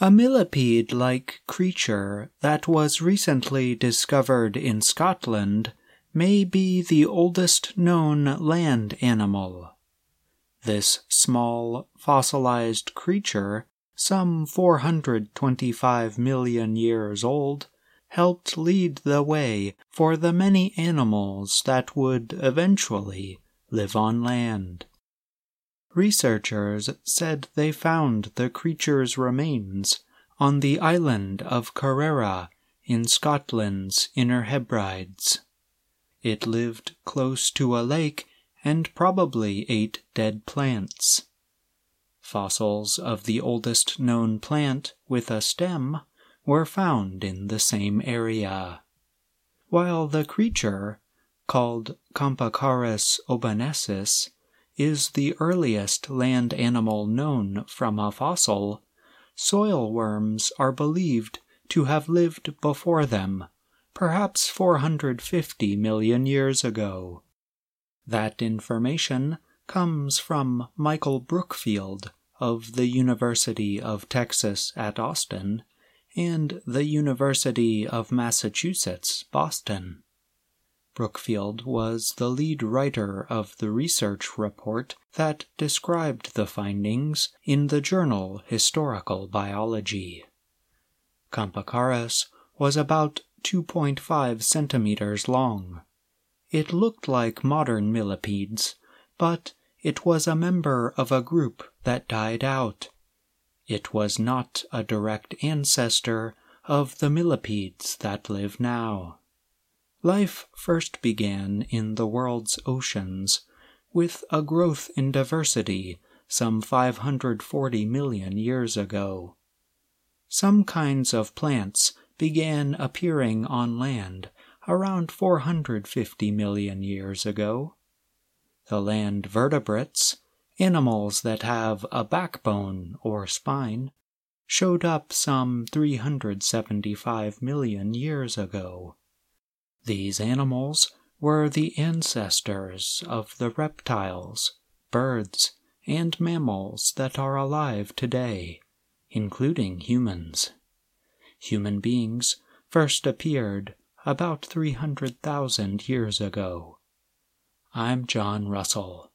A millipede-like creature that was recently discovered in Scotland may be the oldest known land animal. This small, fossilized creature, some 425 million years old, helped lead the way for the many animals that would eventually live on land. Researchers said they found the creature's remains on the island of Carrera in Scotland's Inner Hebrides. It lived close to a lake and probably ate dead plants. Fossils of the oldest known plant with a stem were found in the same area. While the creature, called Campacarus obanensis, is the earliest land animal known from a fossil, soil worms are believed to have lived before them, perhaps 450 million years ago. That information comes from Michael Brookfield of the University of Texas at Austin and the University of Massachusetts, Boston. Brookfield was the lead writer of the research report that described the findings in the journal Historical Biology. Campacarus was about 2.5 centimeters long. It looked like modern millipedes, but it was a member of a group that died out. It was not a direct ancestor of the millipedes that live now. Life first began in the world's oceans, with a growth in diversity some 540 million years ago. Some kinds of plants began appearing on land around 450 million years ago. The land vertebrates, animals that have a backbone or spine, showed up some 375 million years ago. These animals were the ancestors of the reptiles, birds, and mammals that are alive today, including humans. Human beings first appeared about 300,000 years ago. I'm John Russell.